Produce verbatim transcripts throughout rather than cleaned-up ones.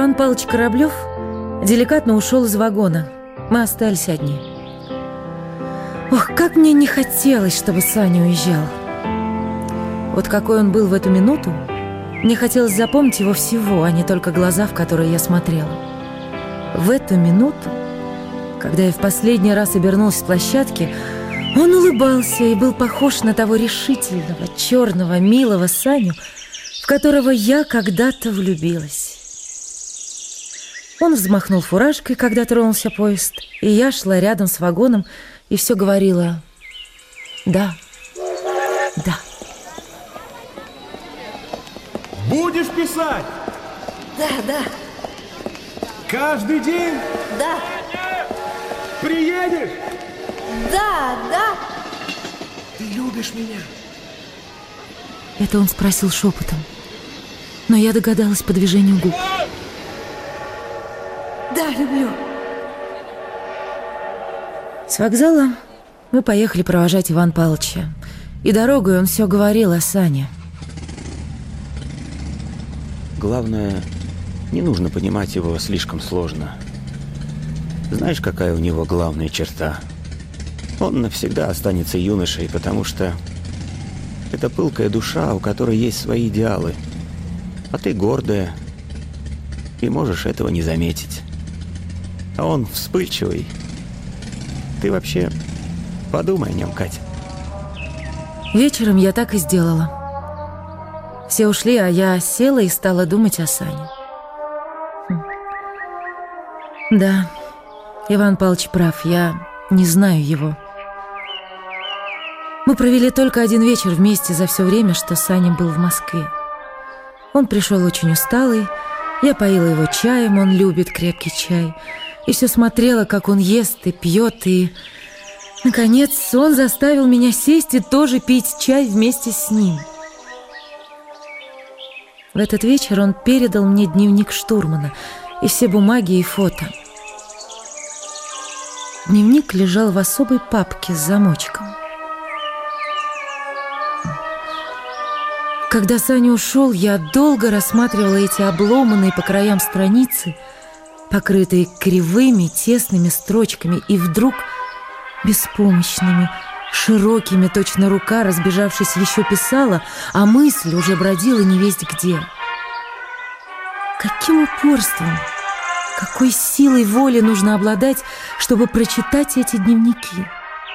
Иван Павлович Кораблев деликатно ушел из вагона. Мы остались одни. Ох, как мне не хотелось, чтобы Саня уезжал. Вот какой он был в эту минуту, мне хотелось запомнить его всего, а не только глаза, в которые я смотрела. В эту минуту, когда я в последний раз обернулась с площадки, он улыбался и был похож на того решительного, черного, милого Саню, в которого я когда-то влюбилась. Он взмахнул фуражкой, когда тронулся поезд, и я шла рядом с вагоном и все говорила: да, да. Будешь писать? Да, да. Каждый день? Да. Приедешь? Да, да. Ты любишь меня? Это он спросил шепотом, но я догадалась по движению губ. Да, люблю. С вокзала мы поехали провожать Ивана Павловича, и дорогой он все говорил о Сане. Главное, не нужно понимать его слишком сложно. Знаешь, какая у него главная черта? Он навсегда останется юношей, потому что это пылкая душа, у которой есть свои идеалы. А ты гордая, и можешь этого не заметить. А он вспыльчивый. Ты вообще подумай о нем, Катя. Вечером я так и сделала. Все ушли, а я села и стала думать о Сане. Хм. Да, Иван Павлович прав, я не знаю его. Мы провели только один вечер вместе за все время, что Саня был в Москве. Он пришел очень усталый, я поила его чаем, он любит крепкий чай, и все смотрела, как он ест и пьет, и, наконец, он заставил меня сесть и тоже пить чай вместе с ним. В этот вечер он передал мне дневник штурмана и все бумаги и фото. Дневник лежал в особой папке с замочком. Когда Саня ушел, я долго рассматривала эти обломанные по краям страницы, покрытые кривыми, тесными строчками, и вдруг беспомощными, широкими, точно рука, разбежавшись, еще писала, а мысль уже бродила невесть где. Каким упорством, какой силой воли нужно обладать, чтобы прочитать эти дневники?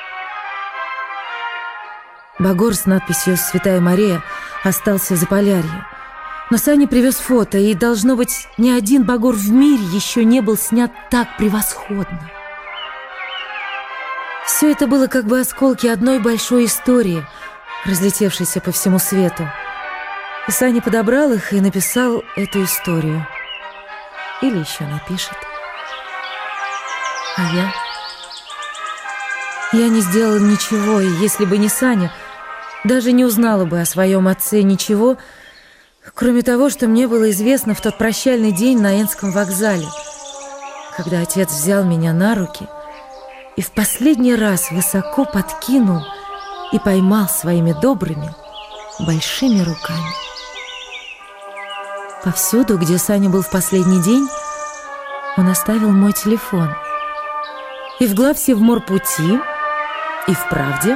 Багор с надписью «Святая Мария» остался в Заполярье. Но Саня привез фото, и, должно быть, ни один багор в мире еще не был снят так превосходно. Все это было как бы осколки одной большой истории, разлетевшейся по всему свету. И Саня подобрал их и написал эту историю. Или еще напишет. А я? Я не сделала ничего, и если бы не Саня, даже не узнала бы о своем отце ничего, кроме того, что мне было известно в тот прощальный день на Энском вокзале, когда отец взял меня на руки и в последний раз высоко подкинул и поймал своими добрыми, большими руками. Повсюду, где Саня был в последний день, он оставил мой телефон. И в главсевморпути, и в «Правде».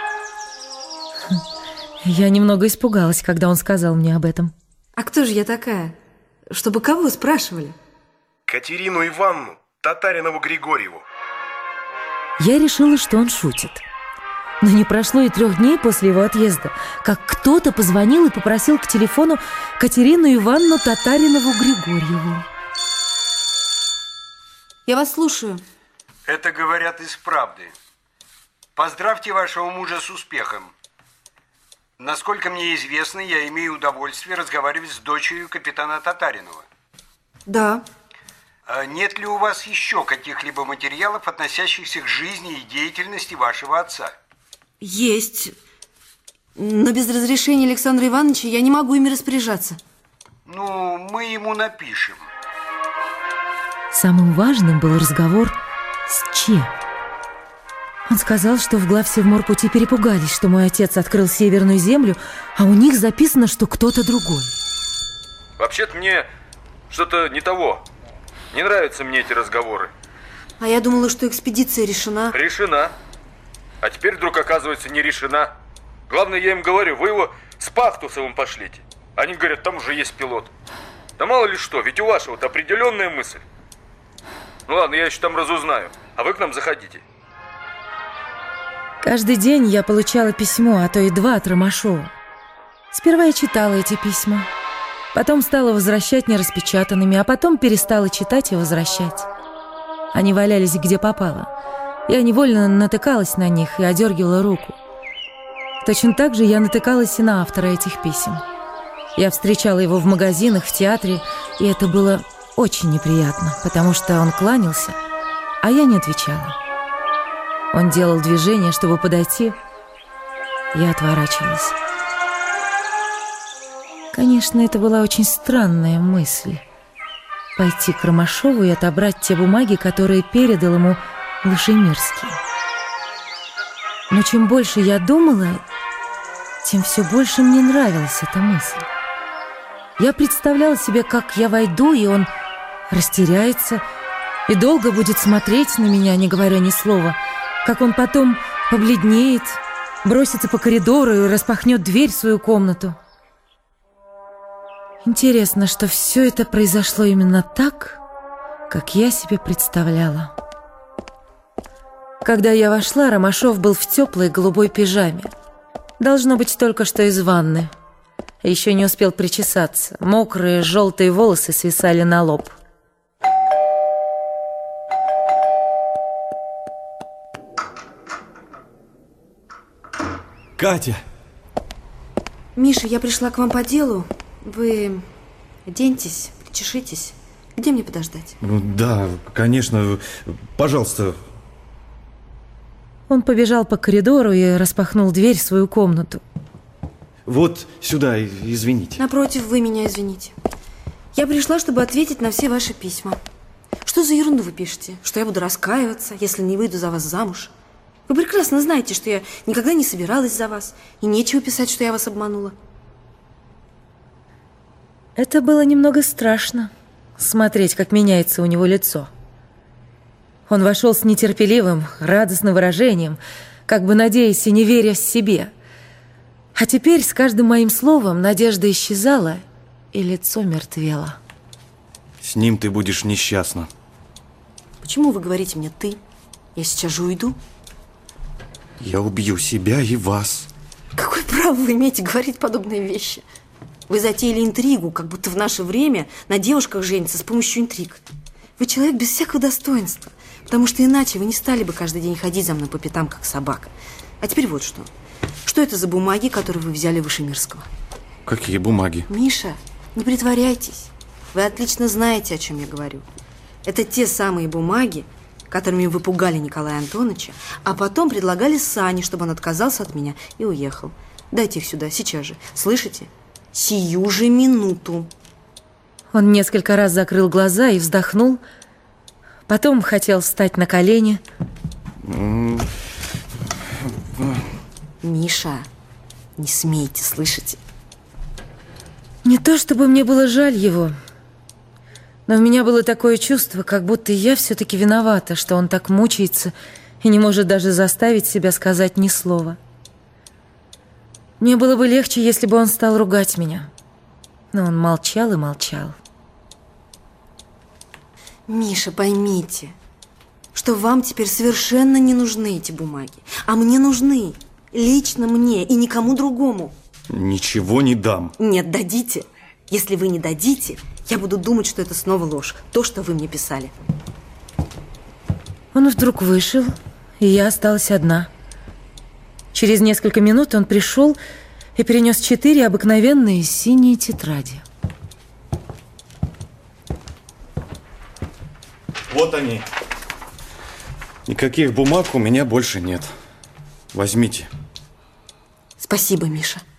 Я немного испугалась, когда он сказал мне об этом. А кто же я такая? Чтобы кого спрашивали? Катерину Ивановну Татаринову Григорьеву. Я решила, что он шутит. Но не прошло и трех дней после его отъезда, как кто-то позвонил и попросил к телефону Катерину Ивановну Татаринову Григорьеву. Я вас слушаю. Это говорят из «Правды». Поздравьте вашего мужа с успехом. Насколько мне известно, я имею удовольствие разговаривать с дочерью капитана Татаринова. Да. А нет ли у вас еще каких-либо материалов, относящихся к жизни и деятельности вашего отца? Есть. Но без разрешения Александра Ивановича я не могу ими распоряжаться. Ну, мы ему напишем. Самым важным был разговор с Че. Он сказал, что в главсевморпути перепугались, что мой отец открыл Северную землю, а у них записано, что кто-то другой. Вообще-то мне Что-то не того. Не нравятся мне эти разговоры. А я думала, что экспедиция решена. Решена. А теперь вдруг оказывается не решена. Главное, я им говорю, вы его с Пахтусовым пошлите. Они говорят, там уже есть пилот. Да мало ли что, ведь у вашего вот определенная мысль. Ну ладно, я еще там разузнаю. А вы к нам заходите. Каждый день я получала письмо, а то и два от Ромашова. Сперва я читала эти письма. Потом стала возвращать нераспечатанными, а потом перестала читать и возвращать. Они валялись где попало. Я невольно натыкалась на них и одергивала руку. Точно так же я натыкалась и на автора этих писем. Я встречала его в магазинах, в театре, и это было очень неприятно, потому что он кланялся, а я не отвечала. Он делал движение, чтобы подойти. Я отворачивалась. Конечно, это была очень странная мысль. Пойти к Ромашову и отобрать те бумаги, которые передал ему Вышемирский. Но чем больше я думала, тем все больше мне нравилась эта мысль. Я представляла себе, как я войду, и он растеряется и долго будет смотреть на меня, не говоря ни слова, как он потом побледнеет, бросится по коридору и распахнет дверь в свою комнату. Интересно, что все это произошло именно так, как я себе представляла. Когда я вошла, Ромашов был в теплой голубой пижаме. Должно быть, только что из ванны. Еще не успел причесаться. Мокрые желтые волосы свисали на лоб. Катя! Миша, я пришла к вам по делу. Вы оденьтесь, причешитесь. Где мне подождать? Ну, да, конечно. Пожалуйста. Он побежал по коридору и распахнул дверь в свою комнату. Вот сюда, извините. Напротив, вы меня извините. Я пришла, чтобы ответить на все ваши письма. Что за ерунду вы пишете? Что я буду раскаиваться, если не выйду за вас замуж? Вы прекрасно знаете, что я никогда не собиралась за вас. И нечего писать, что я вас обманула. Это было немного страшно, смотреть, как меняется у него лицо. Он вошел с нетерпеливым, радостным выражением, как бы надеясь и не веря в себе. А теперь с каждым моим словом надежда исчезала, и лицо мертвело. С ним ты будешь несчастна. Почему вы говорите мне «ты»? Я сейчас же уйду. Я убью себя и вас. Какое право вы имеете говорить подобные вещи? Вы затеяли интригу, как будто в наше время на девушках женятся с помощью интриг. Вы человек без всякого достоинства, потому что иначе вы не стали бы каждый день ходить за мной по пятам, как собака. А теперь вот что. Что это за бумаги, которые вы взяли у Вышемирского? Какие бумаги? Миша, не притворяйтесь. Вы отлично знаете, о чем я говорю. Это те самые бумаги, которыми вы пугали Николая Антоновича, а потом предлагали Сане, чтобы он отказался от меня и уехал. Дайте их сюда, сейчас же. Слышите? Сию же минуту. Он несколько раз закрыл глаза и вздохнул. Потом хотел встать на колени. Миша, не смейте, слышите? Не то чтобы мне было жаль его, но у меня было такое чувство, как будто я все-таки виновата, что он так мучается и не может даже заставить себя сказать ни слова. Мне было бы легче, если бы он стал ругать меня. Но он молчал и молчал. Миша, поймите, что вам теперь совершенно не нужны эти бумаги, а мне нужны. Лично мне и никому другому. Ничего не дам. Нет, дадите. Если вы не дадите, я буду думать, что это снова ложь. То, что вы мне писали. Он вдруг вышел, и я осталась одна. Через несколько минут он пришел и принес четыре обыкновенные синие тетради. Вот они. Никаких бумаг у меня больше нет. Возьмите. Спасибо, Миша.